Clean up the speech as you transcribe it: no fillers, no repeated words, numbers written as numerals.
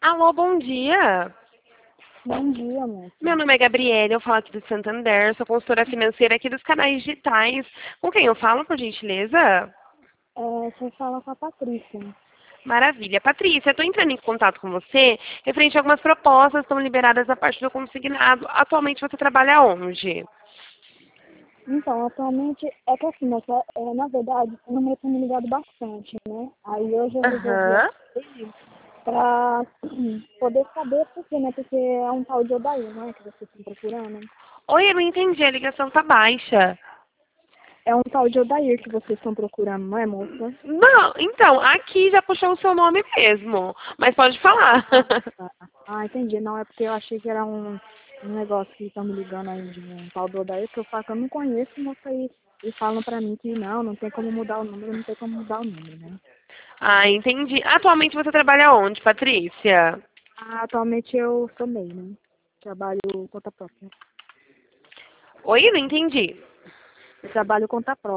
Alô, bom dia. Bom dia, moça. Meu nome é Gabriela, eu falo aqui do Santander, sou consultora financeira aqui dos canais digitais. Com quem eu falo, por gentileza? Você fala com a Patrícia. Maravilha. Patrícia, eu estou entrando em contato com você referente a algumas propostas que estão liberadas a partir do consignado. Atualmente você trabalha onde? Então, atualmente, é que assim, moça, na verdade, o número tem me ligado bastante, né? Aí hoje eu resolvi Aham. atender pra poder saber por quê, né? Porque é um tal de Odair, não é? Que vocês estão procurando. Oi, eu não entendi, a ligação tá baixa. É um tal de Odair que vocês estão procurando, não é, moça? Não, então, aqui já puxou o seu nome mesmo, mas pode falar. Ah, tá. Entendi. Não, é porque eu achei que era um negócio que estão me ligando aí de um tal do Odair, que eu falo que eu não conheço, moça, e falam pra mim que não tem como mudar o número, não tem como mudar o número, né? Ah, entendi. Atualmente você trabalha onde, Patrícia? Atualmente eu sou MEI, né? Trabalho conta própria. Oi, eu não entendi. Eu trabalho conta própria.